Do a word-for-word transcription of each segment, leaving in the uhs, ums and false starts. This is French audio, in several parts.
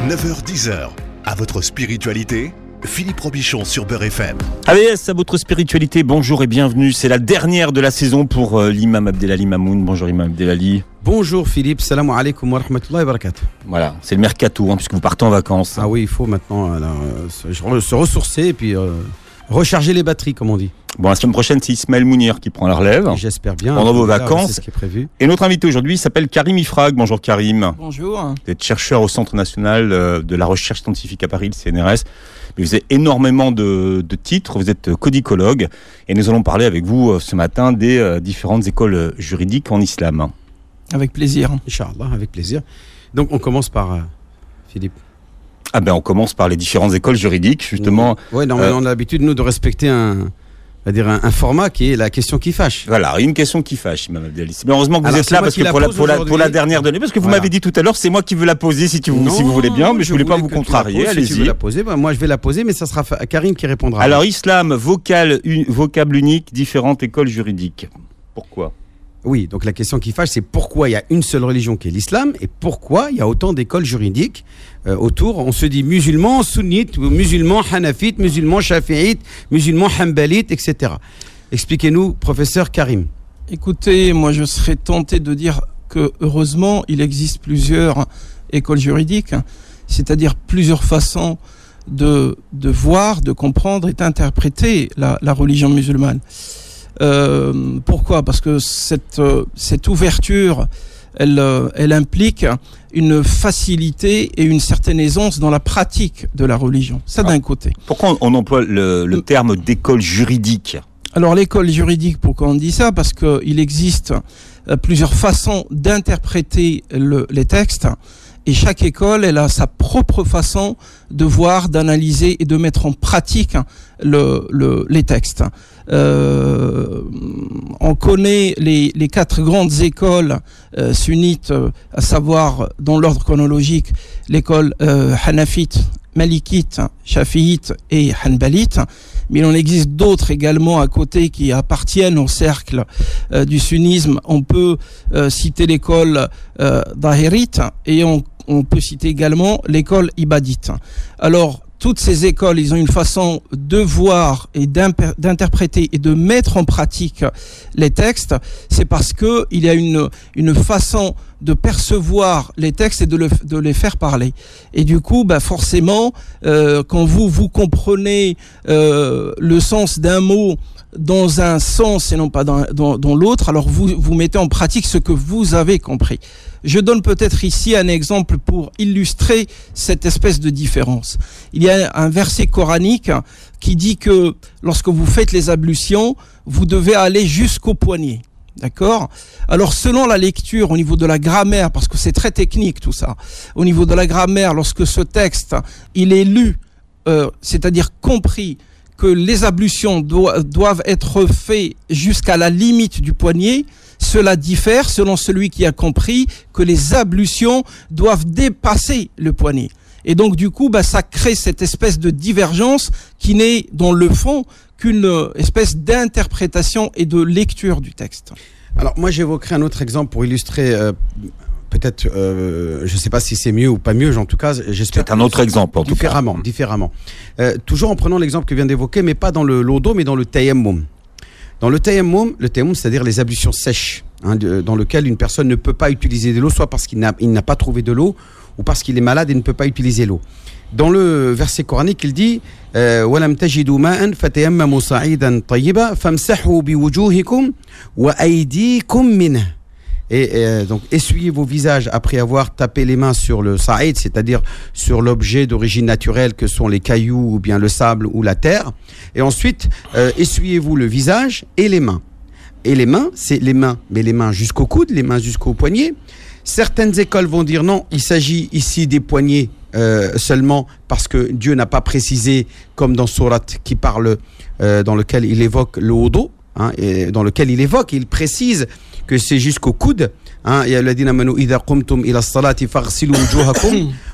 neuf heures dix, à votre spiritualité, Philippe Robichon sur Beurre F M. A V S à votre spiritualité, bonjour et bienvenue. C'est la dernière de la saison pour euh, l'imam Abdelali Mamoun. Bonjour imam Abdelali. Bonjour Philippe, salam alaikum wa rahmatullahi wa barakatuh. Voilà, c'est le mercato, hein, puisque vous partez en vacances. Ah oui, il faut maintenant alors, euh, se, se ressourcer et puis euh, recharger les batteries, comme on dit. Bon, la semaine prochaine, c'est Ismaël Mounir qui prend la relève. Et j'espère bien. Pendant vos là, vacances. C'est ce qui est prévu. Et notre invité aujourd'hui s'appelle Karim Ifrag. Bonjour Karim. Bonjour. Vous êtes chercheur au Centre national de la recherche scientifique à Paris, le C N R S. Mais vous avez énormément de, de titres. Vous êtes codicologue. Et nous allons parler avec vous ce matin des euh, différentes écoles juridiques en islam. Avec plaisir. Inch'Allah, avec plaisir. Donc on commence par euh, Philippe. Ah ben on commence par les différentes écoles juridiques, justement. Oui, normalement euh, on a l'habitude, nous, de respecter un... On va dire un, un format qui est la question qui fâche. Voilà, une question qui fâche, Imam Abdelali. Mais heureusement que vous Alors, êtes là parce que pour la, pour, la, pour la dernière donnée, parce que vous voilà. m'avez dit tout à l'heure, c'est moi qui veux la poser si, tu, non, si vous voulez bien, mais je, je voulais pas vous contrarier. Poses, allez-y. Si tu veux la poser, ben moi je vais la poser, mais ça sera Karim qui répondra. Alors, islam, vocal, un, vocable unique, différentes écoles juridiques. Pourquoi ? Oui, donc la question qui fâche, c'est pourquoi il y a une seule religion qui est l'islam et pourquoi il y a autant d'écoles juridiques euh, autour. On se dit musulmans, sunnites, musulmans, hanafites, musulmans, shafi'ites, musulmans, hanbalites, et cetera. Expliquez-nous, professeur Karim. Écoutez, moi je serais tenté de dire que heureusement, il existe plusieurs écoles juridiques, c'est-à-dire plusieurs façons de, de voir, de comprendre et d'interpréter la, la religion musulmane. Euh, pourquoi ? Parce que cette, cette ouverture, elle, elle implique une facilité et une certaine aisance dans la pratique de la religion. Ça d'un côté. Pourquoi on emploie le, le terme d'école juridique ? Alors l'école juridique, pourquoi on dit ça ? Parce qu'il existe plusieurs façons d'interpréter le, les textes. Et chaque école, elle a sa propre façon de voir, d'analyser et de mettre en pratique le, le, les textes. Euh, on connaît les, les quatre grandes écoles euh, sunnites, euh, à savoir, dans l'ordre chronologique, l'école euh, hanafite, malikite, shafiite et hanbalite. Mais il en existe d'autres également à côté qui appartiennent au cercle euh, du sunnisme. On peut euh, citer l'école euh, d'ahérite et on On peut citer également l'école ibadite. Alors, toutes ces écoles, ils ont une façon de voir et d'interpréter et de mettre en pratique les textes. C'est parce que il y a une, une façon de percevoir les textes et de, le, de les faire parler. Et du coup, bah forcément, euh, quand vous, vous comprenez euh, le sens d'un mot dans un sens et non pas dans, dans, dans l'autre, alors vous, vous mettez en pratique ce que vous avez compris. Je donne peut-être ici un exemple pour illustrer cette espèce de différence. Il y a un verset coranique qui dit que lorsque vous faites les ablutions, vous devez aller jusqu'au poignet. D'accord ? Alors, selon la lecture, au niveau de la grammaire, parce que c'est très technique tout ça, au niveau de la grammaire, lorsque ce texte, il est lu, euh, c'est-à-dire compris, que les ablutions do- doivent être faites jusqu'à la limite du poignet, cela diffère selon celui qui a compris que les ablutions doivent dépasser le poignet. Et donc, du coup, bah, ça crée cette espèce de divergence qui n'est, dans le fond, qu'une espèce d'interprétation et de lecture du texte. Alors, moi, j'évoquerai un autre exemple pour illustrer... Euh Peut-être, euh, je ne sais pas si c'est mieux ou pas mieux, en tout cas, j'espère. C'est un autre exemple, en tout cas. Différemment, différemment. Euh, toujours en prenant l'exemple que je viens d'évoquer, mais pas dans le lodo, mais dans le tayammum. Dans le tayammum, le tayammum, c'est-à-dire les ablutions sèches, hein, de, dans lequel une personne ne peut pas utiliser de l'eau, soit parce qu'il n'a, il n'a pas trouvé de l'eau, ou parce qu'il est malade et ne peut pas utiliser l'eau. Dans le verset coranique, il dit وَلَمْ تَجِدُوا مَاءً فَتَيَمَّمُوا صَعِيدًا طَيِّبًا فَامْسَحُوا بِوُجُوهِكُمْ وَأَيْدِيكُمْ مِنْهُ. Et, et donc, essuyez vos visages après avoir tapé les mains sur le sa'id, c'est-à-dire sur l'objet d'origine naturelle que sont les cailloux ou bien le sable ou la terre. Et ensuite, euh, essuyez-vous le visage et les mains. Et les mains, c'est les mains, mais les mains jusqu'au coude, les mains jusqu'au poignet. Certaines écoles vont dire non, il s'agit ici des poignets euh, seulement parce que Dieu n'a pas précisé, comme dans Surat qui parle, euh, dans lequel il évoque le wudu, hein, et dans lequel il évoque, il précise que c'est jusqu'au coude. Hein, ya alladhina amanu idha qumtum ila as-salati faghsilu wujuhakum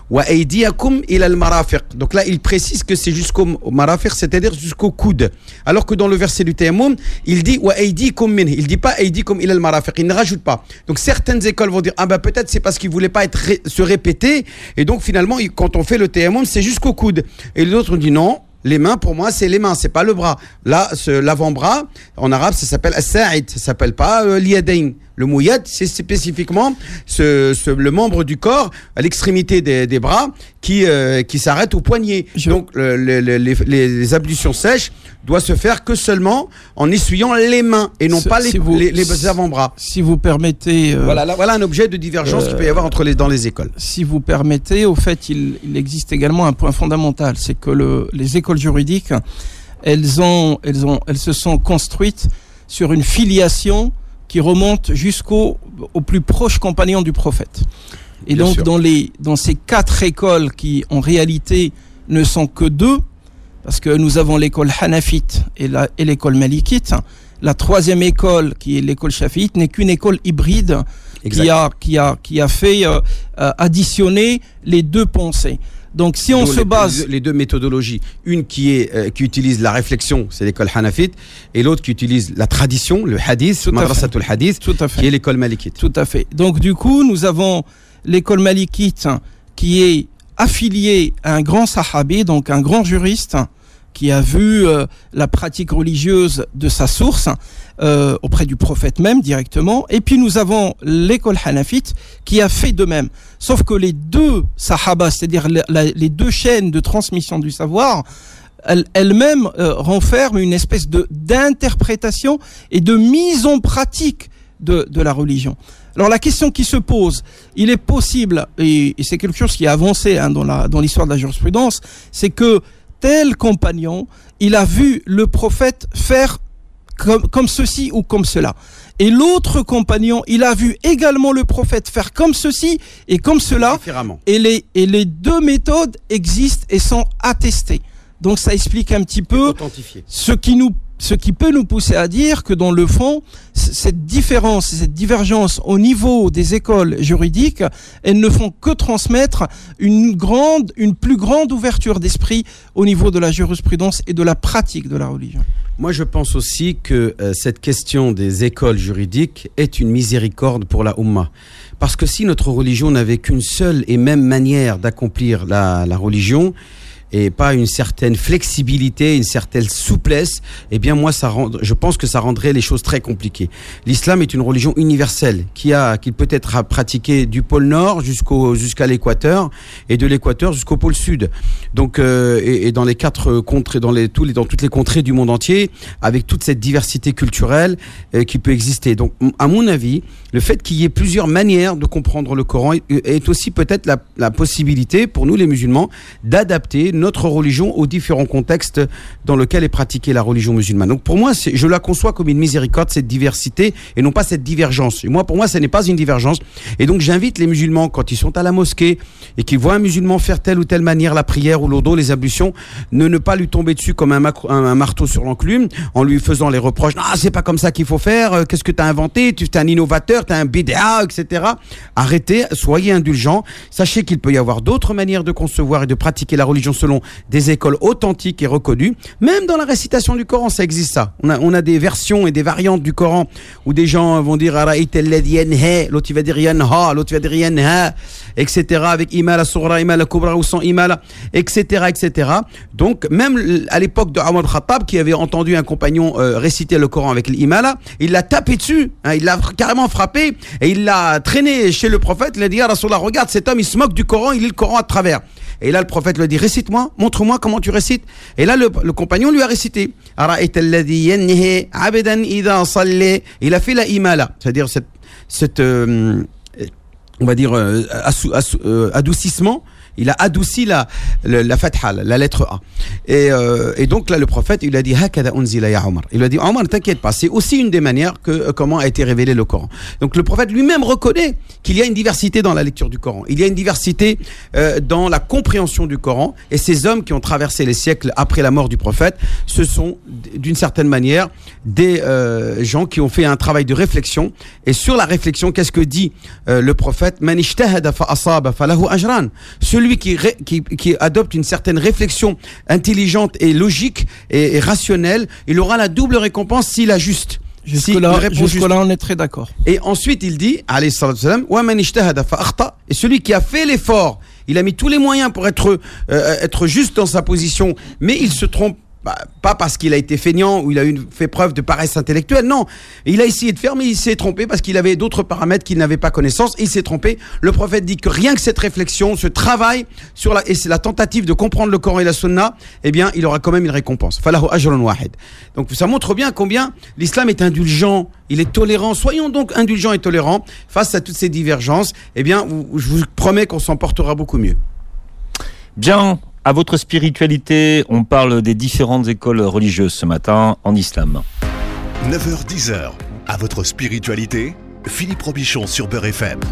wa aydiyakum ila al-marafiq. Donc là, il précise que c'est jusqu'au marafiq, c'est-à-dire jusqu'au coude. Alors que dans le verset du tayammum, il dit wa aydikum min. Il dit pas aydikum ila al-marafiq. Il ne rajoute pas. Donc certaines écoles vont dire ah ben peut-être c'est parce qu'il voulait pas être ré- se répéter et donc finalement quand on fait le tayammum, c'est jusqu'au coude. Et l'autre dit non. Les mains, pour moi, c'est les mains, c'est pas le bras. Là, ce, l'avant-bras, en arabe, ça s'appelle as-sa'id, ça s'appelle pas euh, l'yadayn. Le mouyad, c'est spécifiquement ce, ce, le membre du corps, à l'extrémité des, des bras, qui, euh, qui s'arrête au poignet. Je... Donc, le, le, le, les, les ablutions sèches doivent se faire que seulement en essuyant les mains et non ce, pas les, si vous, les, les avant-bras. Si vous permettez... Euh, voilà, là, voilà un objet de divergence euh, qu'il peut y avoir entre les, dans les écoles. Si vous permettez, au fait, il, il existe également un point fondamental, c'est que le, les écoles juridiques, elles, ont, elles, ont, elles se sont construites sur une filiation qui remonte jusqu'au au plus proche compagnon du prophète. Et Bien donc, dans, les, dans ces quatre écoles qui, en réalité, ne sont que deux, parce que nous avons l'école hanafite et, la, et l'école malikite, la troisième école, qui est l'école shafiite, n'est qu'une école hybride qui a, qui, a, qui a fait euh, additionner les deux pensées. Donc, si on Donc, se les, base... Les deux méthodologies, une qui, est, euh, qui utilise la réflexion, c'est l'école hanafite, et l'autre qui utilise la tradition, le hadith, madrasatul hadith, Tout à fait. qui est l'école malikite. Tout à fait. Donc, du coup, nous avons l'école malikite qui est affiliée à un grand sahabi, donc un grand juriste, qui a vu euh, la pratique religieuse de sa source euh, auprès du prophète même directement. Et puis nous avons l'école hanafite qui a fait de même. Sauf que les deux sahaba, c'est-à-dire la, la, les deux chaînes de transmission du savoir, elles, elles-mêmes euh, renferment une espèce de d'interprétation et de mise en pratique de, de la religion. Alors la question qui se pose, il est possible, et, et c'est quelque chose qui a avancé hein, dans, la, dans l'histoire de la jurisprudence, c'est que tel compagnon, il a vu le prophète faire comme, comme ceci ou comme cela. Et l'autre compagnon, il a vu également le prophète faire comme ceci et comme cela. Et les, et les deux méthodes existent et sont attestées. Donc ça explique un petit peu ce qui nous Ce qui peut nous pousser à dire que dans le fond, cette différence, cette divergence au niveau des écoles juridiques, elles ne font que transmettre une grande, une plus grande ouverture d'esprit au niveau de la jurisprudence et de la pratique de la religion. Moi, je pense aussi que euh, cette question des écoles juridiques est une miséricorde pour la Oumma. Parce que si notre religion n'avait qu'une seule et même manière d'accomplir la, la religion, et pas une certaine flexibilité, une certaine souplesse, eh bien moi ça rend, je pense que ça rendrait les choses très compliquées. L'islam est une religion universelle qui a, qui peut être pratiquée du pôle Nord jusqu'au jusqu'à l'équateur et de l'équateur jusqu'au pôle Sud. Donc euh, et, et dans les quatre contrées, dans les tous les dans toutes les contrées du monde entier, avec toute cette diversité culturelle euh, qui peut exister. Donc à mon avis, le fait qu'il y ait plusieurs manières de comprendre le Coran est, est aussi peut-être la, la possibilité pour nous les musulmans d'adapter notre religion aux différents contextes dans lesquels est pratiquée la religion musulmane. Donc pour moi, c'est, je la conçois comme une miséricorde, cette diversité, et non pas cette divergence. Et moi, pour moi, ce n'est pas une divergence. Et donc j'invite les musulmans, quand ils sont à la mosquée et qu'ils voient un musulman faire telle ou telle manière la prière ou l'odo, les ablutions, ne, ne pas lui tomber dessus comme un, macro, un, un marteau sur l'enclume, en lui faisant les reproches. Ah, c'est pas comme ça qu'il faut faire. Qu'est-ce que tu as inventé? Tu es un innovateur, tu es un bid'a, et cetera. Arrêtez, soyez indulgents. Sachez qu'il peut y avoir d'autres manières de concevoir et de pratiquer la religion selon des écoles authentiques et reconnues. Même dans la récitation du Coran, ça existe ça. On a, on a des versions et des variantes du Coran où des gens vont dire l'autre il va dire yanha, l'autre il va dire yanha, et cetera. Avec imala soura, imala kubra ou sans imala, et cetera, et cetera. Donc même à l'époque de Omar Khattab, qui avait entendu un compagnon euh, réciter le Coran avec l'imala, il l'a tapé dessus, hein, il l'a carrément frappé et il l'a traîné chez le prophète. Il a dit ah Rasulallah, regarde cet homme, il se moque du Coran, il lit le Coran à travers. Et là, le prophète lui dit, récite-moi, montre-moi comment tu récites. Et là, le, le compagnon lui a récité. Il a fait la imala, c'est-à-dire cette, cette euh, on va dire, euh, assou, assou, euh, adoucissement. Il a adouci la, la, la fatha, la lettre A. Et, euh, et donc là, le prophète, il a dit, Hakada unzila ya Omar. Il a dit, Omar, ne t'inquiète pas, c'est aussi une des manières que euh, comment a été révélé le Coran. Donc le prophète lui-même reconnaît qu'il y a une diversité dans la lecture du Coran. Il y a une diversité euh, dans la compréhension du Coran. Et ces hommes qui ont traversé les siècles après la mort du prophète, ce sont d'une certaine manière des euh, gens qui ont fait un travail de réflexion. Et sur la réflexion, qu'est-ce que dit euh, le prophète? fait, man ijtahada fa asaba falahu ajran. Celui qui, ré, qui qui adopte une certaine réflexion intelligente et logique et, et rationnelle, il aura la double récompense s'il ajuste. Jusque-là, si jusque-là on est très d'accord. Et ensuite, il dit, alayhi salatu wassalam, wa man ijtahada fa akhta. Et celui qui a fait l'effort, il a mis tous les moyens pour être euh, être juste dans sa position, mais il se trompe. Bah, pas parce qu'il a été feignant ou il a eu, fait preuve de paresse intellectuelle, non. Il a essayé de faire, mais il s'est trompé parce qu'il avait d'autres paramètres qu'il n'avait pas connaissance et il s'est trompé. Le prophète dit que rien que cette réflexion, ce travail sur la, et c'est la tentative de comprendre le Coran et la Sunna, eh bien, il aura quand même une récompense. Falahu ajrun wahid. Donc, ça montre bien combien l'islam est indulgent, il est tolérant. Soyons donc indulgents et tolérants face à toutes ces divergences. Eh bien, je vous promets qu'on s'en portera beaucoup mieux. Bien. À votre spiritualité, on parle des différentes écoles religieuses ce matin en islam. neuf heures dix heures. À votre spiritualité, Philippe Robichon sur Beurre F M.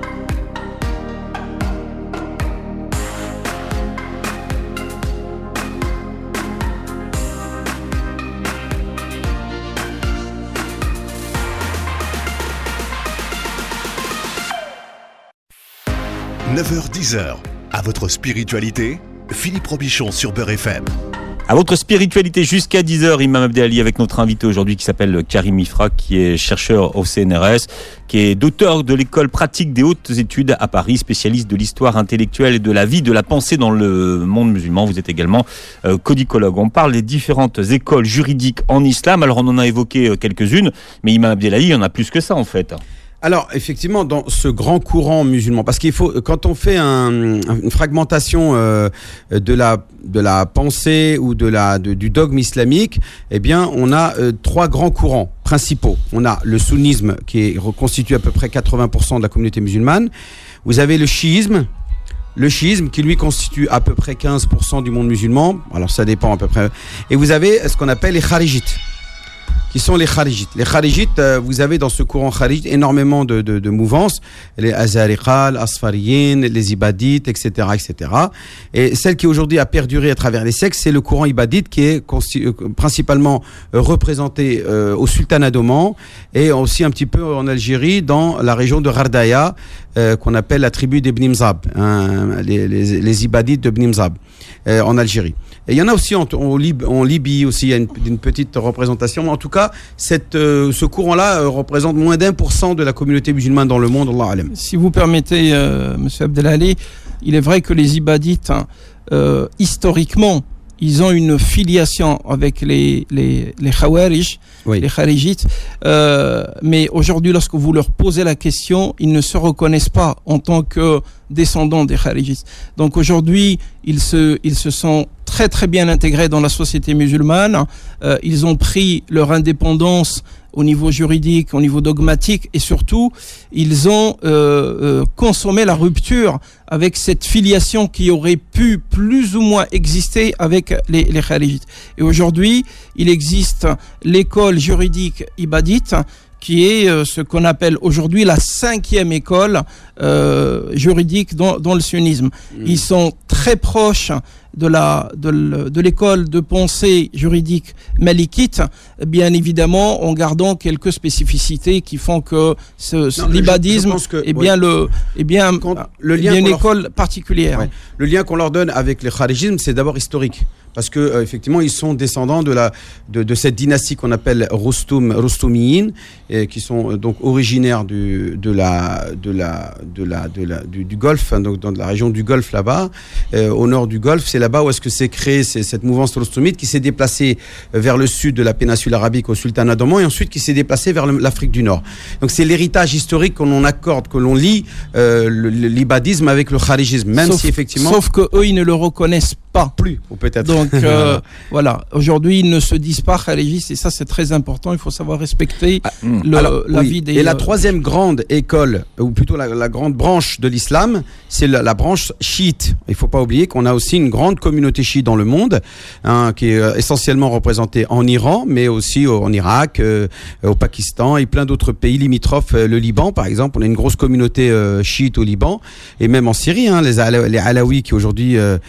neuf heures dix heures. À votre spiritualité, Philippe Robichon sur Beurre F M. À votre spiritualité jusqu'à dix heures, Imam Abdelali avec notre invité aujourd'hui qui s'appelle Karim Ifra, qui est chercheur au C N R S, qui est docteur de l'école pratique des hautes études à Paris, spécialiste de l'histoire intellectuelle et de la vie, de la pensée dans le monde musulman. Vous êtes également euh, codicologue. On parle des différentes écoles juridiques en islam. Alors on en a évoqué quelques-unes, mais Imam Abdelali, il y en a plus que ça en fait. Alors, effectivement, dans ce grand courant musulman, parce qu'il faut, quand on fait un, une fragmentation euh, de la de la pensée ou de la de, du dogme islamique, eh bien, on a euh, trois grands courants principaux. On a le sunnisme qui est reconstitue à peu près quatre-vingts pour cent de la communauté musulmane. Vous avez le chiisme. Le chiisme qui lui constitue à peu près quinze pour cent du monde musulman. Alors, ça dépend à peu près. Et vous avez ce qu'on appelle les kharijites, qui sont les kharijites. Les kharijites, euh, vous avez dans ce courant kharij énormément de, de, de mouvances, les azariqa, les asfariyin, les ibadites, et cetera, et cetera. Et celle qui aujourd'hui a perduré à travers les siècles, c'est le courant ibadite qui est consti- euh, principalement euh, représenté euh, au sultanat d'Oman et aussi un petit peu en Algérie, dans la région de Ghardaya, euh, qu'on appelle la tribu des Bni Mzab, hein, les, les, les ibadites de Bni Mzab, euh, en Algérie. Et il y en a aussi en, en, Lib- en Libye aussi, il y a une, une petite représentation. Mais en tout cas, cette, euh, ce courant-là euh, représente moins d'un pour cent de la communauté musulmane dans le monde. Allah alam. Si vous permettez, euh, Monsieur Abdelali, il est vrai que les ibadites, euh, historiquement, ils ont une filiation avec les les les Khawarij, oui. les Kharijites, euh, mais aujourd'hui, lorsque vous leur posez la question, ils ne se reconnaissent pas en tant que descendants des Kharijites. Donc aujourd'hui, ils se ils se sont très très bien intégrés dans la société musulmane. Euh, ils ont pris leur indépendance au niveau juridique, au niveau dogmatique, et surtout, ils ont euh, euh, consommé la rupture avec cette filiation qui aurait pu plus ou moins exister avec les, les kharijites. Et aujourd'hui, il existe l'école juridique ibadite, qui est euh, ce qu'on appelle aujourd'hui la cinquième école euh, juridique dans, dans le sunnisme. Mmh. Ils sont très proches de la de, de l'école de pensée juridique malikite, bien évidemment en gardant quelques spécificités qui font que ce, ce non, l'ibadisme je, je que, est bien oui. le est bien le lien bien une école leur... particulière. Ouais. Le lien qu'on leur donne avec le kharijisme, c'est d'abord historique. Parce que euh, effectivement, ils sont descendants de la de, de cette dynastie qu'on appelle Rustum Rustumiyin, et qui sont euh, donc originaires du de la de la de la de la du, du Golfe, hein, donc dans la région du Golfe là-bas, euh, au nord du Golfe. C'est là-bas où est-ce que s'est créé c'est, cette mouvance rustumite qui s'est déplacée vers le sud de la péninsule arabique au sultanat d'Oman et ensuite qui s'est déplacée vers le, l'Afrique du Nord. Donc c'est l'héritage historique qu'on en accorde, que l'on lie euh, le, l'ibadisme avec le kharijisme, même sauf, si effectivement. Sauf que eux ils ne le reconnaissent pas plus, ou peut-être. Donc euh, voilà, aujourd'hui ils ne se disent pas kharijistes et ça c'est très important. Il faut savoir respecter ah, le, alors, la oui. vie des. Et la troisième grande école, ou plutôt la, la grande branche de l'islam, c'est la, la branche chiite. Il faut pas oublier qu'on a aussi une grande communauté chiite dans le monde, hein, qui est euh, essentiellement représentée en Iran, mais aussi au, en Irak, euh, au Pakistan et plein d'autres pays limitrophes. Euh, le Liban, par exemple, on a une grosse communauté euh, chiite au Liban et même en Syrie, hein, les, Ala- les Alaouis qui aujourd'hui euh,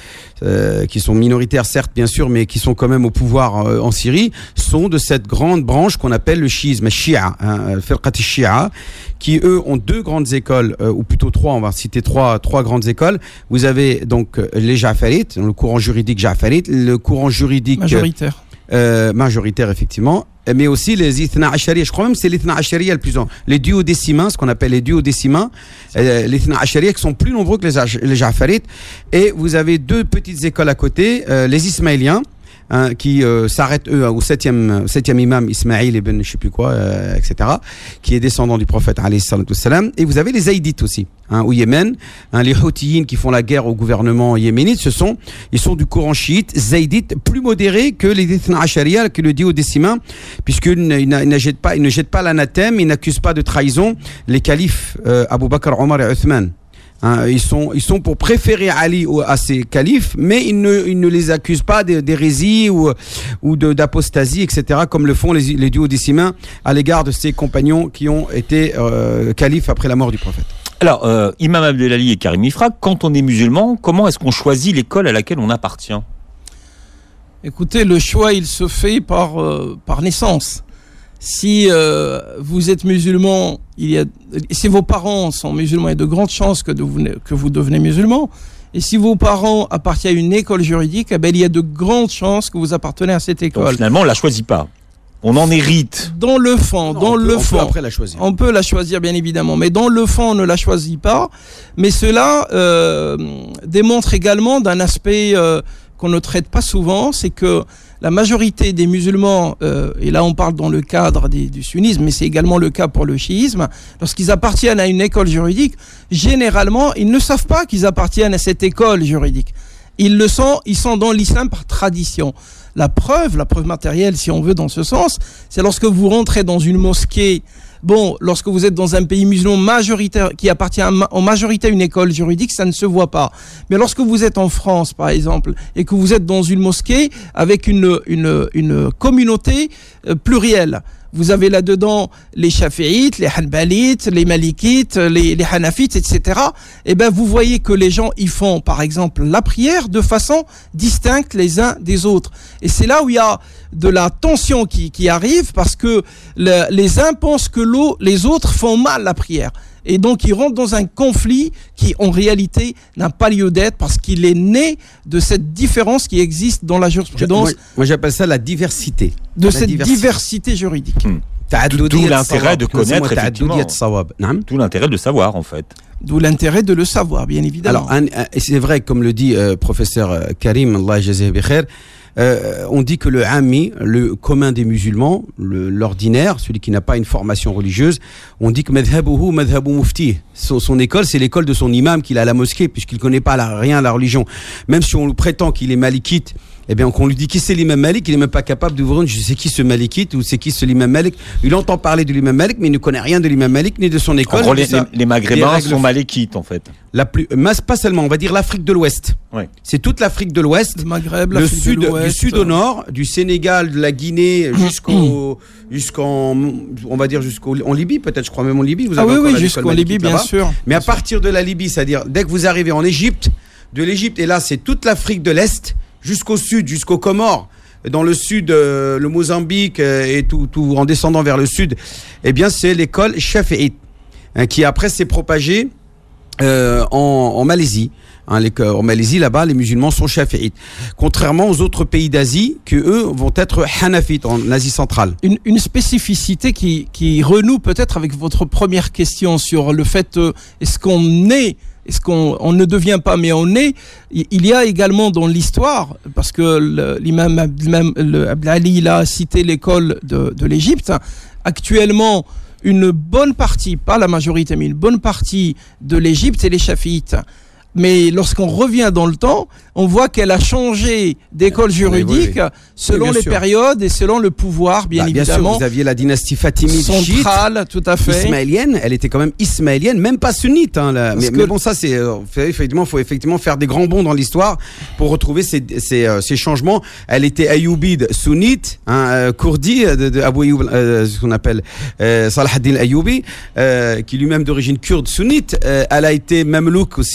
euh, qui sont minoritaires certes bien sûr, mais qui sont quand même au pouvoir euh, en Syrie, sont de cette grande branche qu'on appelle le chiisme, Shia, hein, Firqat al-Shia, qui eux ont deux grandes écoles, euh, ou plutôt trois, on va citer trois, trois grandes écoles. Vous avez donc les Ja'farites, le courant juridique Ja'farite, le courant juridique majoritaire, euh, majoritaire effectivement, mais aussi les Ithna Ashariya. Je crois même que c'est les Ithna Ashariya le plus en, les duodécimains, ce qu'on appelle les duodécimains, euh, les Ithna Ashariya qui sont plus nombreux que les, les Ja'farites. Et vous avez deux petites écoles à côté, euh, les Ismaéliens, hein, qui euh, s'arrêtent eux au septième, septième imam Ismaïl ibn je sais plus quoi, euh, et cetera, qui est descendant du prophète alayhi salatu wassalam. Et vous avez les Zaïdites aussi, hein, au Yémen, hein, les Houthiyines qui font la guerre au gouvernement yéménite, ce sont, ils sont du courant chiite, Zaïdites, plus modérés que les Ithna Ashariya, que le duodécimain, puisqu'ils ne, ils ne jettent pas, ils ne jettent pas l'anathème, ils n'accusent pas de trahison les califes euh, Abu Bakr, Omar et Uthman. Hein, ils sont, ils sont pour préférer Ali au, à ces califes, mais ils ne, ils ne les accusent pas d'hérésie ou, ou de, d'apostasie, et cetera, comme le font les, les duodécimains à l'égard de ces compagnons qui ont été euh, califes après la mort du prophète. Alors, euh, Imam Abdelali et Karim Ifrak, quand on est musulman, comment est-ce qu'on choisit l'école à laquelle on appartient ? Écoutez, le choix, il se fait par, euh, par naissance. Si euh, vous êtes musulman, il y a, si vos parents sont musulmans, il y a de grandes chances que, de vous, que vous devenez musulman. Et si vos parents appartiennent à une école juridique, eh ben, il y a de grandes chances que vous appartenez à cette école. Donc finalement, on la choisit pas. On en hérite. Dans le fond, Non, dans on peut, le on fond. peut après la choisir. On peut la choisir, bien évidemment, mais dans le fond, on ne la choisit pas. Mais cela euh, démontre également d'un aspect euh, qu'on ne traite pas souvent, c'est que la majorité des musulmans, euh, et là on parle dans le cadre des, du sunnisme, mais c'est également le cas pour le chiisme, lorsqu'ils appartiennent à une école juridique, généralement, ils ne savent pas qu'ils appartiennent à cette école juridique. Ils le sont, ils sont dans l'islam par tradition. La preuve, la preuve matérielle, si on veut, dans ce sens, c'est lorsque vous rentrez dans une mosquée. Bon, lorsque vous êtes dans un pays musulman majoritaire, qui appartient en majorité à une école juridique, ça ne se voit pas. Mais lorsque vous êtes en France, par exemple, et que vous êtes dans une mosquée avec une, une, une communauté euh, plurielle, vous avez là-dedans les Shafi'ites, les Hanbalites, les Malikites, les, les Hanafites, et cetera. Et ben, vous voyez que les gens y font, par exemple, la prière de façon distincte les uns des autres. Et c'est là où il y a de la tension qui, qui arrive, parce que le, les uns pensent que l'eau, les autres font mal la prière. Et donc, ils rentrent dans un conflit qui, en réalité, n'a pas lieu d'être, parce qu'il est né de cette différence qui existe dans la jurisprudence. Moi, moi j'appelle ça la diversité. De la cette diversité, diversité juridique. Hmm. D'où l'intérêt de connaître, effectivement. D'où l'intérêt de le savoir, en fait. D'où l'intérêt de le savoir, bien évidemment. Alors, un, un, c'est vrai, comme le dit euh, professeur Karim, Allah jazih bi khair, Euh, on dit que le ami, le commun des musulmans, le, l'ordinaire, celui qui n'a pas une formation religieuse, on dit que madhabuhu madhabu mufti. Son, son école, c'est l'école de son imam qu'il a à la mosquée, puisqu'il ne connaît pas la, rien à la religion. Même si on lui prétend qu'il est malikite, eh bien, qu'on lui dit qui c'est l'imam Malik, il n'est même pas capable d'ouvrir, je sais qui ce malikite ou c'est qui ce l'imam Malik. Il entend parler de l'imam Malik, mais il ne connaît rien de l'imam Malik ni de son école. En gros, les, ça, les maghrébins sont malikites, en fait. La plus, pas seulement, on va dire l'Afrique de l'Ouest. Ouais. C'est toute l'Afrique de l'Ouest. Le Maghreb, le sud, de l'Ouest, du sud au nord, du Sénégal, de la Guinée jusqu'au, jusqu'en, on va dire jusqu'au, en Libye peut-être, je crois même en Libye. Vous avez ah oui, oui, jusqu'en Libye, bien sûr. Mais à partir de la Libye, c'est-à-dire dès que vous arrivez en Égypte, de l'Égypte, et là c'est toute l'Afrique de l'Est, jusqu'au sud, jusqu'aux Comores, dans le sud, euh, le Mozambique euh, et tout, tout en descendant vers le sud, eh bien c'est l'école Shafi'ite, hein, qui après s'est propagée euh, en, en Malaisie. Hein, les, en Malaisie, là-bas, les musulmans sont Shafi'ites. Contrairement aux autres pays d'Asie, qui eux vont être Hanafites en Asie centrale. Une, une spécificité qui, qui renoue peut-être avec votre première question sur le fait euh, est-ce qu'on est Est-ce qu'on on ne devient pas, mais on est. Il y a également dans l'histoire, parce que le, l'imam Abdelali il a cité l'école de, de l'Égypte. Actuellement, une bonne partie, pas la majorité, mais une bonne partie de l'Égypte, c'est les Chafiites. Mais lorsqu'on revient dans le temps, on voit qu'elle a changé d'école juridique oui, oui, oui. selon oui, les sûr. périodes et selon le pouvoir, bien bah, évidemment. Bien sûr, vous aviez la dynastie fatimide centrale, tout à fait. Ismaélienne, elle était quand même ismaélienne, même pas sunnite. Hein, là. Mais, que... mais bon, ça, c'est euh, effectivement, faut effectivement faire des grands bonds dans l'histoire pour retrouver ces, ces, euh, ces changements. Elle était ayoubide sunnite, hein, euh, Kurdi de, de Abu Ayoub, euh, ce qu'on appelle euh, Salah ad-Din Ayyoubi, euh, qui lui-même d'origine kurde sunnite. Euh, elle a été mamelouk aussi sunnite.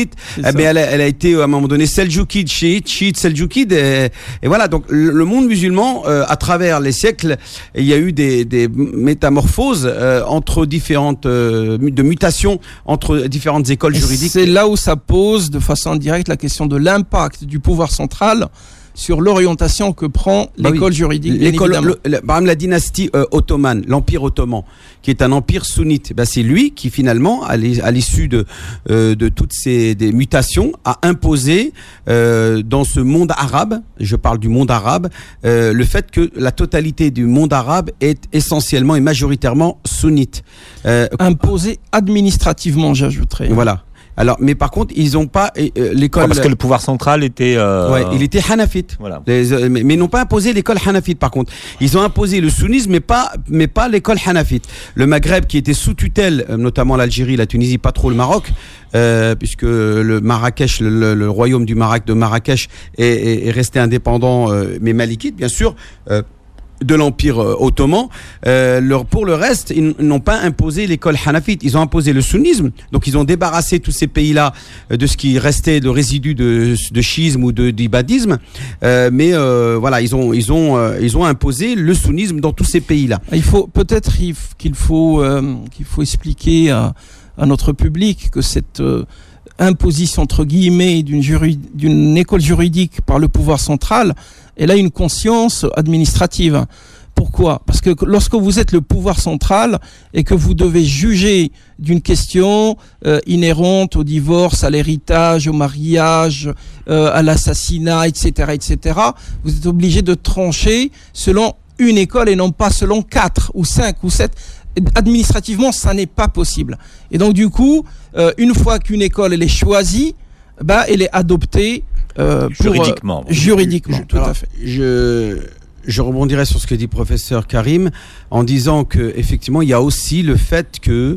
sunnites, eh ben, elle, a, elle a été à un moment donné seldjoukide, chiite, chiite, seldjoukide, et, et voilà. Donc le, le monde musulman, euh, à travers les siècles, il y a eu des, des métamorphoses euh, entre différentes euh, de mutations entre différentes écoles et juridiques. C'est là où ça pose de façon indirecte la question de l'impact du pouvoir central sur l'orientation que prend bah l'école oui. juridique. L'école, le, le, par exemple, la dynastie euh, ottomane, l'empire ottoman, qui est un empire sunnite, bah, c'est lui qui finalement, à l'issue de, euh, de toutes ces des mutations, a imposé euh, dans ce monde arabe, je parle du monde arabe, euh, le fait que la totalité du monde arabe est essentiellement et majoritairement sunnite. Euh, imposé administrativement, j'ajouterais. Voilà. Alors, mais par contre, ils n'ont pas euh, l'école. Ouais, parce que le pouvoir central était. Euh... Ouais, il était hanafite. Voilà. Les, euh, mais, mais ils n'ont pas imposé l'école hanafite. Par contre, ils ont imposé le sunnisme, mais pas, mais pas l'école hanafite. Le Maghreb, qui était sous tutelle, euh, notamment l'Algérie, la Tunisie, pas trop le Maroc, euh, puisque le Marrakech, le, le, le royaume du Maroc de Marrakech est, est, est resté indépendant, euh, mais malikite, bien sûr. Euh, de l'Empire euh, ottoman. Euh, leur, pour le reste, ils n'ont pas imposé l'école hanafite. Ils ont imposé le sunnisme. Donc, ils ont débarrassé tous ces pays-là euh, de ce qui restait de résidus de, de schisme ou de d'ibadisme. Euh, mais euh, voilà, ils ont, ils ont, euh, ils ont imposé le sunnisme dans tous ces pays-là. Il faut peut-être qu'il faut euh, qu'il faut expliquer à, à notre public que cette euh, imposition entre guillemets d'une juri, d'une école juridique par le pouvoir central, elle a une conscience administrative. Pourquoi ? Parce que lorsque vous êtes le pouvoir central et que vous devez juger d'une question euh, inhérente au divorce, à l'héritage, au mariage, euh, à l'assassinat, et cetera, et cetera, vous êtes obligé de trancher selon une école et non pas selon quatre ou cinq ou sept. Administrativement, ça n'est pas possible. Et donc, du coup, euh, une fois qu'une école elle est choisie, bah, elle est adoptée euh, pour, juridiquement. Euh, juridiquement, je, tout alors, à fait. Je, je rebondirai sur ce que dit professeur Karim en disant que effectivement, il y a aussi le fait que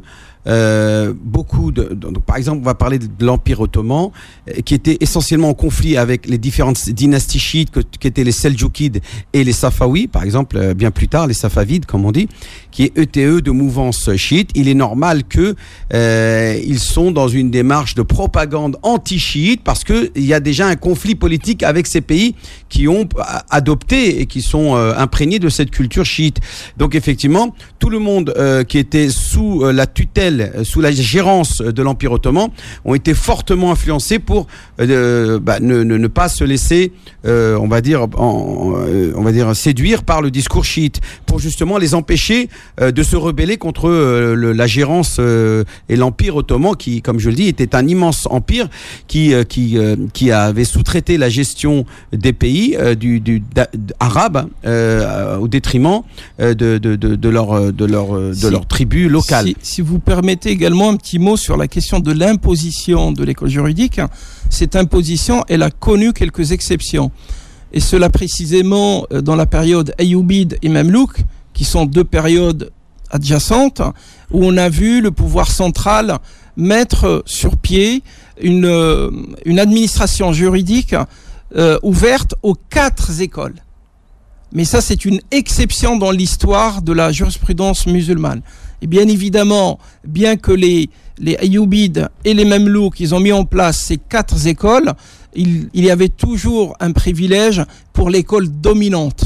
Euh, beaucoup de, donc, par exemple, on va parler de, de l'Empire ottoman, euh, qui était essentiellement en conflit avec les différentes dynasties chiites que, qui étaient les Seldjoukides et les Safaouis, par exemple, euh, bien plus tard, les Safavides, comme on dit, qui est E T E de mouvance chiite. Il est normal que euh, ils sont dans une démarche de propagande anti-chiite parce que il y a déjà un conflit politique avec ces pays qui ont adopté et qui sont euh, imprégnés de cette culture chiite. Donc effectivement, tout le monde euh, qui était sous euh, la tutelle, sous la gérance de l'Empire ottoman, ont été fortement influencés pour euh, bah, ne, ne, ne pas se laisser, euh, on va dire, en, euh, on va dire, séduire par le discours chiite, pour justement les empêcher euh, de se rebeller contre euh, le, la gérance euh, et l'Empire ottoman, qui, comme je le dis, était un immense empire qui euh, qui euh, qui avait sous-traité la gestion des pays euh, du, du arabes euh, au détriment euh, de, de de de leur de leur de si, leur tribu locale. Si, si vous permettez également un petit mot sur la question de l'imposition de l'école juridique. Cette imposition, elle a connu quelques exceptions. Et cela précisément dans la période Ayyubide et Mamelouk, qui sont deux périodes adjacentes, où on a vu le pouvoir central mettre sur pied une, une administration juridique euh, ouverte aux quatre écoles. Mais ça, c'est une exception dans l'histoire de la jurisprudence musulmane. Et bien évidemment, bien que les, les Ayyoubides et les Mamelouks, ils ont mis en place ces quatre écoles, il, il y avait toujours un privilège pour l'école dominante.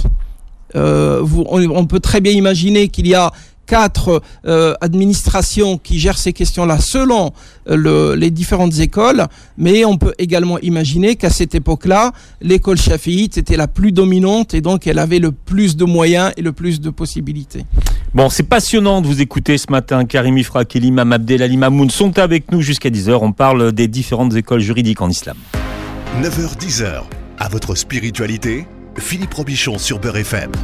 Euh, vous, on, on peut très bien imaginer qu'il y a quatre euh, administrations qui gèrent ces questions-là selon euh, le, les différentes écoles, mais on peut également imaginer qu'à cette époque-là, l'école chafiite était la plus dominante et donc elle avait le plus de moyens et le plus de possibilités. Bon, c'est passionnant de vous écouter ce matin. Karim Ifrak et l'imam Abdelali Mamoun sont avec nous jusqu'à dix heures. On parle des différentes écoles juridiques en islam. neuf heures dix heures, à votre spiritualité, Philippe Robichon sur Beurre F M.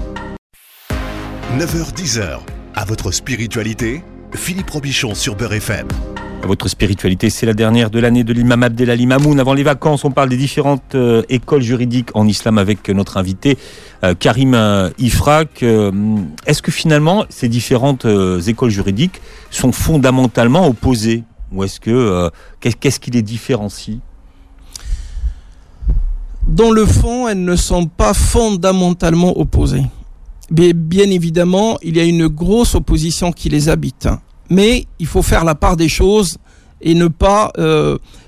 neuf heures dix heures, à votre spiritualité, Philippe Robichon sur Beurre F M. À votre spiritualité, c'est la dernière de l'année de l'imam Abdelali Mamoun. Avant les vacances, on parle des différentes euh, écoles juridiques en islam avec notre invité euh, Karim euh, Ifrak. Euh, est-ce que finalement, ces différentes euh, écoles juridiques sont fondamentalement opposées ? Ou est-ce que euh, qu'est-ce qui les différencie ? Dans le fond, elles ne sont pas fondamentalement opposées. Mais bien évidemment, il y a une grosse opposition qui les habite. Mais il faut faire la part des choses et ne pas euh,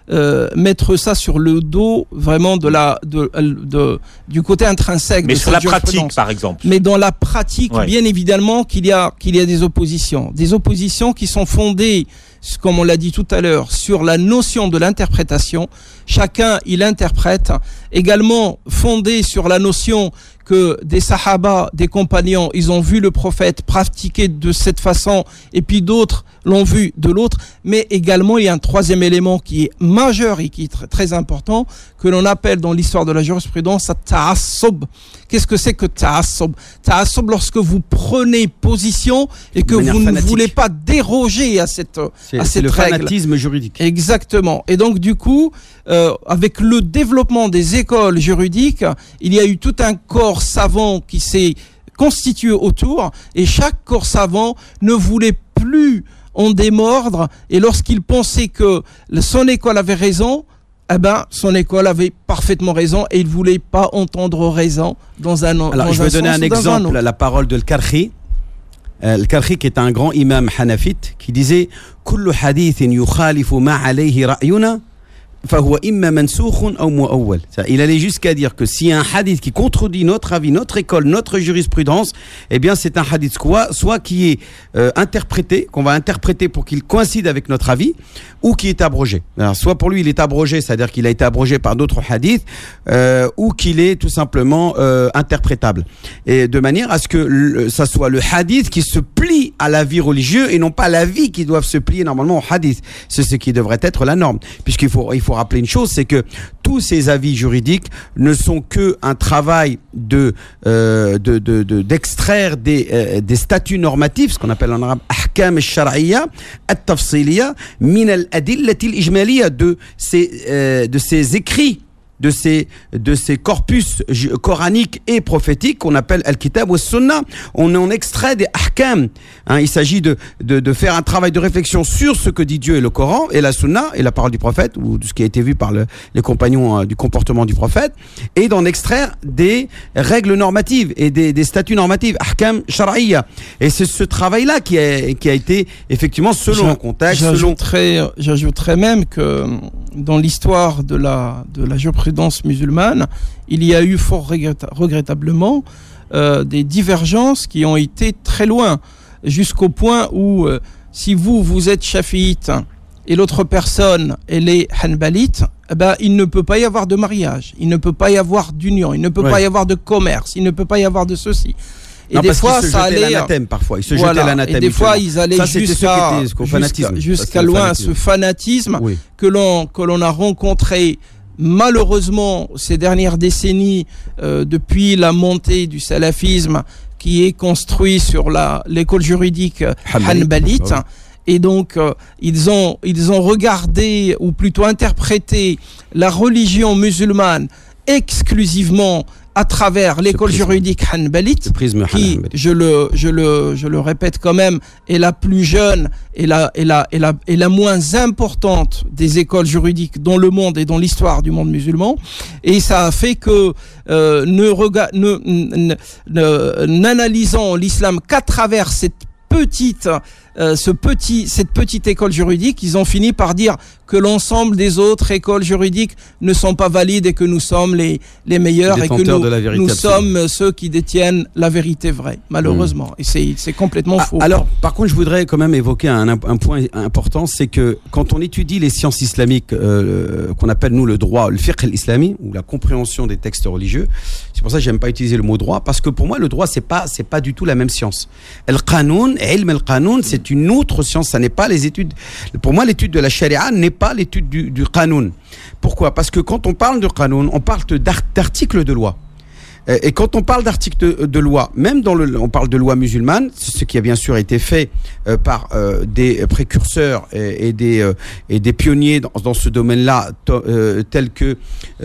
euh, mettre ça sur le dos vraiment de la de, de, de du côté intrinsèque. Mais de sur la pratique, jurisprudence. par exemple. Mais dans la pratique, Ouais. bien évidemment qu'il y a qu'il y a des oppositions, des oppositions qui sont fondées, comme on l'a dit tout à l'heure, sur la notion de l'interprétation. Chacun il interprète, également fondé sur la notion que des sahaba, des compagnons, ils ont vu le prophète pratiquer de cette façon, et puis d'autres l'ont vu de l'autre. Mais également, il y a un troisième élément qui est majeur et qui est très, très important, que l'on appelle dans l'histoire de la jurisprudence ta'assub. Qu'est-ce que c'est que ta'assub? Ta'assub, lorsque vous prenez position et que vous ne fanatique. voulez pas déroger à cette, C'est, à c'est cette le règle. fanatisme juridique. Exactement. Et donc du coup, euh, avec le développement des écoles juridiques, il y a eu tout un corps savant qui s'est constitué autour, et chaque corps savant ne voulait plus en démordre, et lorsqu'il pensait que son école avait raison, eh ben, son école avait parfaitement raison, et il voulait pas entendre raison dans un Alors, dans je un vais donner sens un ou dans exemple, autre. la parole de Al-Karhi. Euh, Al-Karhi, qui est un grand imam hanafite, qui disait Kullu hadithin yukhalifu ma alayhi ra'yuna, fahuwa imma mansoukhoun aw mu'awwal. Il allait jusqu'à dire que s'il y a un hadith qui contredit notre avis, notre école, notre jurisprudence, eh bien, c'est un hadith soit, soit qui est euh, interprété, qu'on va interpréter pour qu'il coïncide avec notre avis, ou qui est abrogé. Alors, soit pour lui, il est abrogé, c'est-à-dire qu'il a été abrogé par d'autres hadiths, euh, ou qu'il est tout simplement euh, interprétable. Et de manière à ce que le, ça soit le hadith qui se plie à l'avis religieux et non pas l'avis qui doivent se plier normalement au hadith. C'est ce qui devrait être la norme. Puisqu'il faut, il faut rappeler une chose, c'est que tous ces avis juridiques ne sont que un travail de, euh, de, de, de, d'extraire des, euh, des statuts normatifs, ce qu'on appelle en arabe ahkam al-shar'iyya, at-tafsiliyya, min al-adillati al-ijmaliyya, de ces, euh, de ces écrits, de ces, de ces corpus coraniques et prophétiques qu'on appelle Al-Kitab ou Sunnah. On en extrait des ahkam. Hein, il s'agit de, de, de faire un travail de réflexion sur ce que dit Dieu et le Coran, et la Sunnah, et la parole du prophète, ou de ce qui a été vu par le, les compagnons euh, du comportement du prophète, et d'en extraire des règles normatives et des, des statuts normatifs, ahkam shar'iyya. Et c'est ce travail-là qui a, qui a été effectivement selon le contexte, selon... J'ajouterais, j'ajouterais même que dans l'histoire de la, de la jurisprudence musulmane, il y a eu fort regretta- regrettablement euh, des divergences qui ont été très loin, jusqu'au point où euh, si vous, vous êtes chafiite et l'autre personne, elle est hanbalite, eh ben, il ne peut pas y avoir de mariage, il ne peut pas y avoir d'union, il ne peut Ouais. pas y avoir de commerce, il ne peut pas y avoir de ceci. Et Non, des parce fois, qu'ils se ça jetaient allait... l'anathème parfois. Ils se Voilà. jetaient l'anathème. Et des fois, mutuellement. ils allaient Ça, c'était ceux qui jusqu'à, étaient- qu'au jusqu'à, fanatisme. jusqu'à Ça, c'était le loin, fanatisme. ce fanatisme Oui. que l'on, que l'on a rencontré malheureusement ces dernières décennies, euh, depuis la montée du salafisme qui est construit sur la, l'école juridique Hanbali. hanbalite. Ah oui. Et donc, euh, ils ont, ils ont regardé, ou plutôt interprété, la religion musulmane exclusivement à travers l'école prisme. juridique hanbalite, Le prisme qui, hanbali. je le, je le, je le répète quand même, est la plus jeune et la, et la, et la, et la moins importante des écoles juridiques dans le monde et dans l'histoire du monde musulman. Et ça a fait que, euh, ne rega- ne, ne, ne- n'analysant l'islam qu'à travers cette petite, euh, ce petit, cette petite école juridique, ils ont fini par dire que l'ensemble des autres écoles juridiques ne sont pas valides et que nous sommes les, les meilleurs et que Détenteurs nous, de la vérité nous absolue. sommes ceux qui détiennent la vérité vraie, malheureusement. Et c'est, c'est complètement Ah, faux. alors, par contre, je voudrais quand même évoquer un, un point important, c'est que quand on étudie les sciences islamiques, euh, qu'on appelle nous le droit, le fiqh al-islami, ou la compréhension des textes religieux, c'est pour ça que j'aime pas utiliser le mot droit, parce que pour moi, le droit, c'est pas, c'est pas du tout la même science. Al-Qanoun, ilm al-Qanoun, c'est une autre science, ça n'est pas les études. Pour moi, l'étude de la charia n'est pas l'étude du, du Qanoun. Pourquoi? Parce que quand on parle de Qanoun, on parle d'art- d'articles de loi. Et quand on parle d'articles de, de loi, même dans le, on parle de loi musulmane, ce qui a bien sûr été fait euh, par euh, des précurseurs et, et des euh, et des pionniers dans, dans ce domaine-là, to, euh, tels que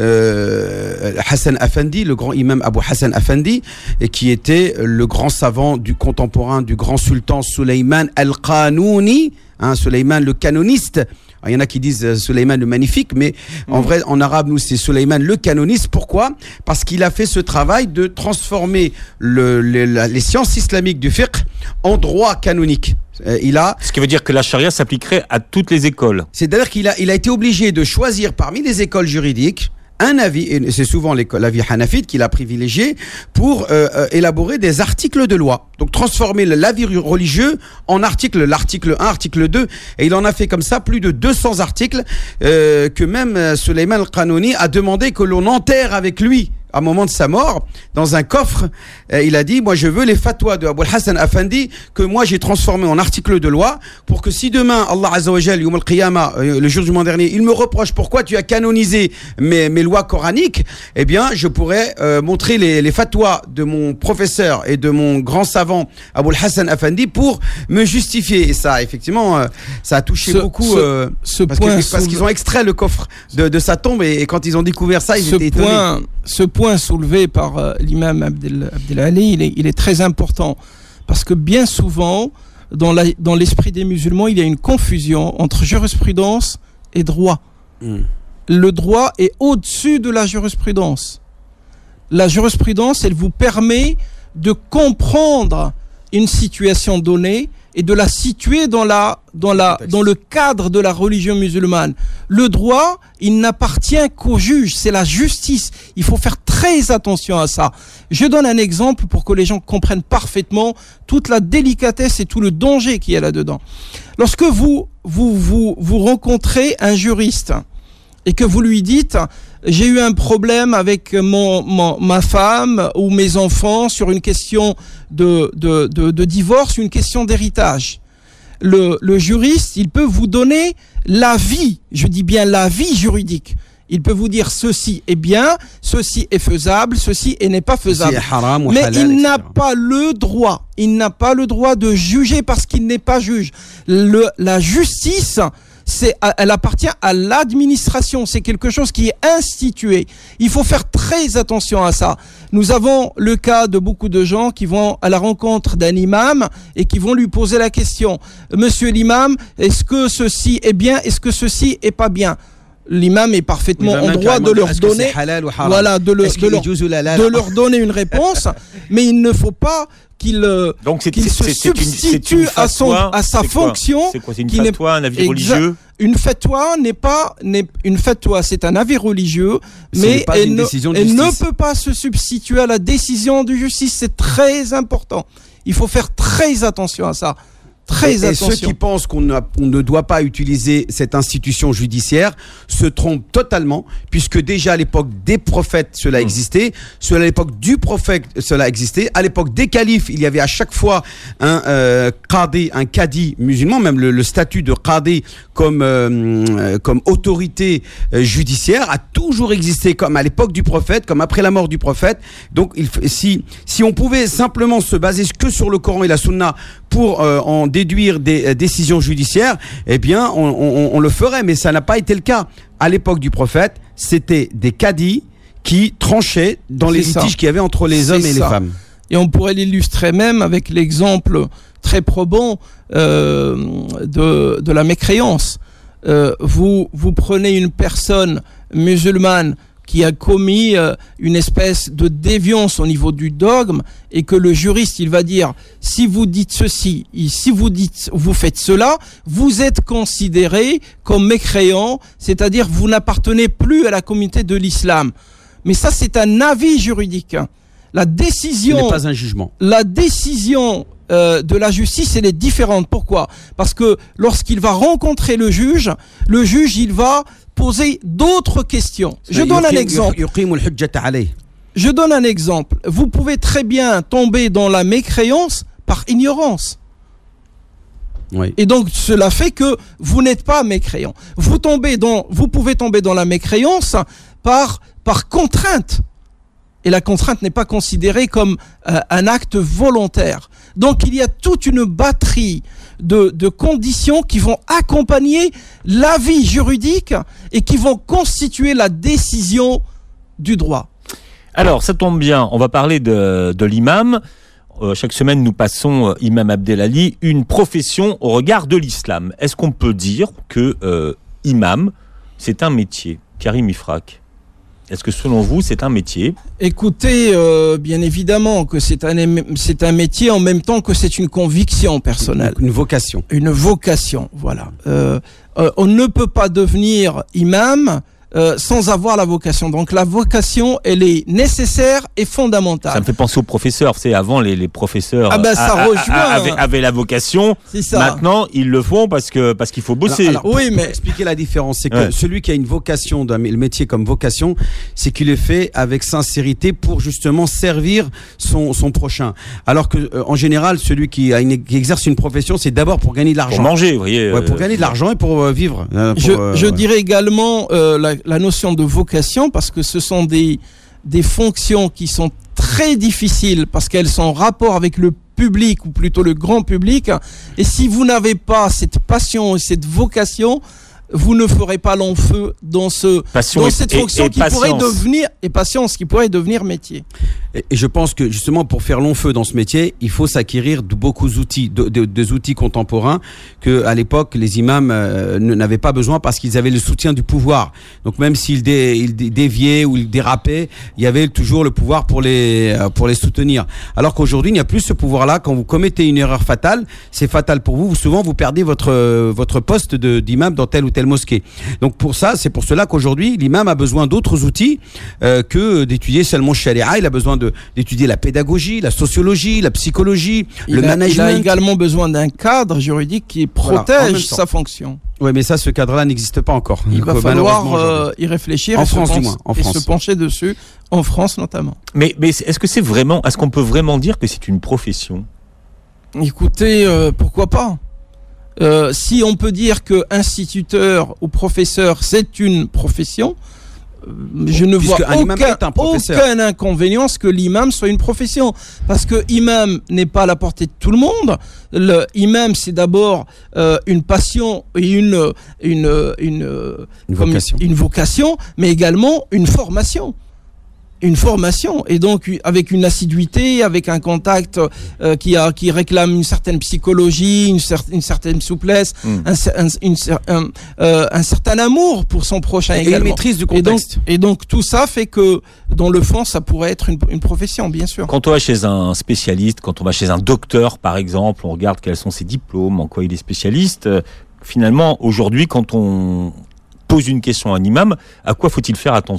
euh, Hassan Affandi, le grand imam Abu Hassan Affandi, et qui était le grand savant du contemporain du grand sultan Sulayman al-Qanouni, hein, Sulayman le canoniste, Alors, il y en a qui disent euh, Sulayman le magnifique, mais mmh. en vrai, en arabe, nous, c'est Sulayman le canoniste. Pourquoi ? Parce qu'il a fait ce travail de transformer le, le, la, les sciences islamiques du fiqh en droit canonique. Euh, il a, Ce qui veut dire que la charia s'appliquerait à toutes les écoles. C'est-à-dire qu'il a, il a été obligé de choisir parmi les écoles juridiques un avis, et c'est souvent l'avis hanafite qu'il a privilégié pour euh, euh, élaborer des articles de loi. Donc transformer l'avis religieux en articles, l'article un, article deux, et il en a fait comme ça plus de deux cents articles euh, que même euh, Sulayman al-Qanouni a demandé que l'on enterre avec lui. À un moment de sa mort, dans un coffre, euh, il a dit, moi je veux les fatwas de Abou Hassan Afandi que moi j'ai transformé en article de loi pour que si demain, Allah Azza wa Jal, Yawm al-Qiyamah, euh, le jour du mois dernier, il me reproche pourquoi tu as canonisé mes, mes lois coraniques, eh bien je pourrais euh, montrer les, les fatwas de mon professeur et de mon grand savant Abou Hassan Afandi pour me justifier. Et ça, effectivement, euh, ça a touché ce, beaucoup, ce, euh, ce parce, point que, parce qu'ils ont extrait le coffre de, de sa tombe et, et quand ils ont découvert ça, ils ce étaient étonnés. Point, ce point soulevé par euh, l'imam Abdel, Abdel Ali, il est, il est très important parce que bien souvent, dans, la, dans l'esprit des musulmans, il y a une confusion entre jurisprudence et droit. Mm. Le droit est au-dessus de la jurisprudence. La jurisprudence, elle vous permet de comprendre une situation donnée et de la situer dans, la, dans, la, dans le cadre de la religion musulmane. Le droit, il n'appartient qu'au juge, c'est la justice. Il faut faire très attention à ça. Je donne un exemple pour que les gens comprennent parfaitement toute la délicatesse et tout le danger qu'il y a là-dedans. Lorsque vous, vous, vous, vous rencontrez un juriste et que vous lui dites « j'ai eu un problème avec mon, mon, ma femme ou mes enfants sur une question de, de, de, de divorce, une question d'héritage. » Le, le juriste, il peut vous donner l'avis, je dis bien l'avis juridique. Il peut vous dire ceci est bien, ceci est faisable, ceci n'est pas faisable. Haram ou mais halal, il et cetera. n'a pas le droit, il n'a pas le droit de juger parce qu'il n'est pas juge. Le, la justice, c'est, elle appartient à l'administration, c'est quelque chose qui est institué. Il faut faire très attention à ça. Nous avons le cas de beaucoup de gens qui vont à la rencontre d'un imam et qui vont lui poser la question « Monsieur l'imam, est-ce que ceci est bien, est-ce que ceci est pas bien ?» L'imam est parfaitement en droit de leur donner, voilà, de, le, de, leur, de leur donner une réponse, mais il ne faut pas qu'il, Donc c'est, qu'il c'est, se c'est substitue une, une à, son, à sa c'est fonction. C'est quoi, c'est une fatwa, un avis exa- religieux? Une fatwa n'est pas n'est, une fatwa, c'est un avis religieux, Ce mais pas elle, une ne, décision de elle ne justice. peut pas se substituer à la décision de justice. C'est très important. Il faut faire très attention à ça. Très et, et attention. ceux qui pensent qu'on, a, on ne doit pas utiliser cette institution judiciaire se trompent totalement, puisque déjà à l'époque des prophètes cela existait, mmh. à l'époque du prophète cela existait, à l'époque des califes il y avait à chaque fois un euh, qadi, un cadi musulman, même le, le statut de qadi comme, euh, comme autorité euh, judiciaire a toujours existé, comme à l'époque du prophète, comme après la mort du prophète. Donc il, si, si on pouvait simplement se baser que sur le Coran et la Sunna pour euh, en déduire des euh, décisions judiciaires, eh bien, on, on, on le ferait, mais ça n'a pas été le cas. À l'époque du prophète, c'était des cadis qui tranchaient dans les litiges qu'il y avait entre les hommes et les femmes. Et on pourrait l'illustrer même avec l'exemple très probant euh, de, de la mécréance. Euh, vous, vous prenez une personne musulmane qui a commis euh, une espèce de déviance au niveau du dogme et que le juriste, il va dire, si vous dites ceci, si vous dites, vous faites cela, vous êtes considéré comme mécréant, c'est-à-dire vous n'appartenez plus à la communauté de l'islam. Mais ça, c'est un avis juridique. La décision... Ce n'est pas un jugement. La décision euh, de la justice, elle est différente. Pourquoi ? Parce que lorsqu'il va rencontrer le juge, le juge, il va poser d'autres questions. Je donne un exemple. Je donne un exemple. Vous pouvez très bien tomber dans la mécréance par ignorance. Oui. Et donc cela fait que vous n'êtes pas mécréant. Vous tombez dans, vous pouvez tomber dans la mécréance par par contrainte. Et la contrainte n'est pas considérée comme euh, un acte volontaire. Donc il y a toute une batterie de, de conditions qui vont accompagner l'avis juridique et qui vont constituer la décision du droit. Alors, ça tombe bien, on va parler de, de l'imam. Euh, chaque semaine, nous passons, euh, imam Abdel Ali, une profession au regard de l'islam. Est-ce qu'on peut dire que euh, imam, c'est un métier. Karim Ifrak, est-ce que selon vous, c'est un métier ? Écoutez, euh, bien évidemment que c'est un, c'est un métier en même temps que c'est une conviction personnelle. Une vocation. Une vocation, voilà. Euh, euh, on ne peut pas devenir imam Euh, sans avoir la vocation. Donc la vocation, elle est nécessaire et fondamentale. Ça me fait penser aux professeurs. C'est avant les, les professeurs ah ben, ça a, rejoint, a, a, avaient, avaient la vocation. C'est ça. Maintenant, ils le font parce que parce qu'il faut bosser. Alors, alors, oui, pour, mais pour expliquer la différence, c'est que ouais. celui qui a une vocation, d'un, le métier comme vocation, c'est qu'il est fait avec sincérité pour justement servir son son prochain. Alors que euh, en général, celui qui a une, qui exerce une profession, c'est d'abord pour gagner de l'argent. Pour manger, vous voyez. Ouais, pour euh, gagner de l'argent et pour euh, vivre. Euh, pour, je, euh, je ouais. dirais également euh, la, la notion de vocation, parce que ce sont des, des fonctions qui sont très difficiles, parce qu'elles sont en rapport avec le public, ou plutôt le grand public. Et si vous n'avez pas cette passion et cette vocation, vous ne ferez pas long feu dans, ce, Passion dans et- cette et- fonction et qui pourrait patience. devenir, et patience, qui pourrait devenir métier. Et, et je pense que justement pour faire long feu dans ce métier, il faut s'acquérir de beaucoup d'outils, de, de, des outils contemporains que à l'époque les imams euh, n'avaient pas besoin parce qu'ils avaient le soutien du pouvoir. Donc même s'ils dé, ils dé- déviaient ou ils dérapaient, il y avait toujours le pouvoir pour les euh, pour les soutenir. Alors qu'aujourd'hui il n'y a plus ce pouvoir-là. Quand vous commettez une erreur fatale, c'est fatal pour vous. vous souvent vous perdez votre euh, votre poste de, d'imam dans telle ou telle mosquée. Donc pour ça, c'est pour cela qu'aujourd'hui l'imam a besoin d'autres outils euh, que d'étudier seulement sharia. Il a besoin de, d'étudier la pédagogie, la sociologie, la psychologie, Il le a, management. il a également besoin d'un cadre juridique qui Voilà, en protège même temps. sa fonction. Oui, mais ça, ce cadre-là n'existe pas encore. Il Donc, va euh, falloir malheureusement, aujourd'hui. euh, y réfléchir En et, France, se, du pense- moins, en et France. se pencher dessus, en France notamment. Mais mais est-ce que c'est vraiment, est-ce qu'on peut vraiment dire que c'est une profession ? Écoutez, euh, pourquoi pas euh, si on peut dire que instituteur ou professeur c'est une profession, euh, je ne vois Puisque un imam aucun, est un professeur. aucun inconvénient à ce que l'imam soit une profession, parce que imam n'est pas à la portée de tout le monde. Le imam, c'est d'abord euh, une passion et une une une, Une comme- vocation. une vocation, mais également une formation. Une formation, et donc avec une assiduité, avec un contact euh, qui a qui réclame une certaine psychologie, une, cer- une certaine souplesse, Mm. un, cer- un, une cer- un, euh, un certain amour pour son prochain Et une également. maîtrise du Et donc, contexte. et donc tout ça fait que dans le fond, ça pourrait être une, une profession, bien sûr. Quand on va chez un spécialiste, quand on va chez un docteur, par exemple, on regarde quels sont ses diplômes, en quoi il est spécialiste. Euh, Finalement, aujourd'hui, quand on pose une question à un imam, à quoi faut-il faire attention ?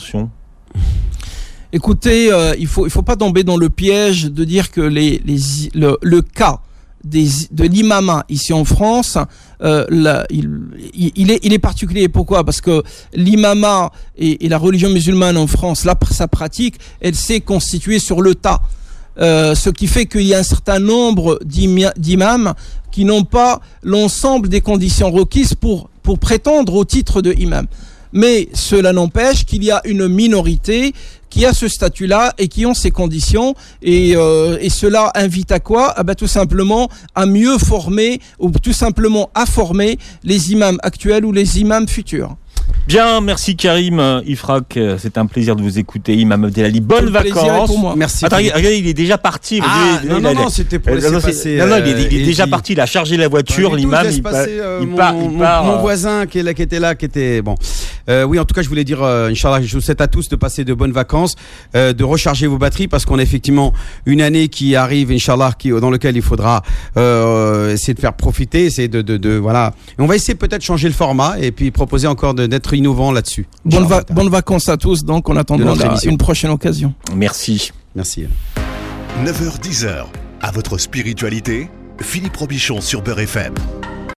Écoutez, euh, il faut il faut pas tomber dans le piège de dire que les les le, le cas des de l'imama ici en France, euh, là, il, il il est il est particulier. Pourquoi ? Parce que l'imama et, et la religion musulmane en France, là, sa pratique, elle s'est constituée sur le tas. Euh, ce qui fait qu'il y a un certain nombre d'ima- d'imams qui n'ont pas l'ensemble des conditions requises pour pour prétendre au titre de imam. Mais cela n'empêche qu'il y a une minorité qui a ce statut-là et qui ont ces conditions. Et, euh, et cela invite à quoi ? Ah ben, tout simplement à mieux former, ou tout simplement à former les imams actuels ou les imams futurs. Bien, merci Karim Ifrak, c'est un plaisir de vous écouter. Imam Abdelali, bonnes Tout le plaisir est vacances. pour moi. Merci. Attends, regardez, il est déjà parti. Ah, Il- non, il- non, il- non, c'était pour Euh, laisser non, c'est- passer. non, non, il est, il est euh, déjà Eddie. parti, il a chargé la voiture, Pas du tout, l'imam, je laisse il, part- passer, euh, il mon, part, il mon- part, mon euh, voisin qui, est là, qui était là, qui était bon. Euh, oui, en tout cas, je voulais dire, euh, Inch'Allah, je vous souhaite à tous de passer de bonnes vacances, euh, de recharger vos batteries, parce qu'on a effectivement une année qui arrive, Inch'Allah, qui dans lequel il faudra euh, essayer de faire profiter, essayer de, de, de voilà. Et on va essayer peut-être changer le format et puis proposer encore de, d'être innovant là-dessus. Bonnes, va- Inch'Allah. bonnes vacances à tous, donc en De attendant notre la- émission. une prochaine occasion. Merci. Merci. neuf heures dix, à votre spiritualité, Philippe Robichon sur Beurre F M.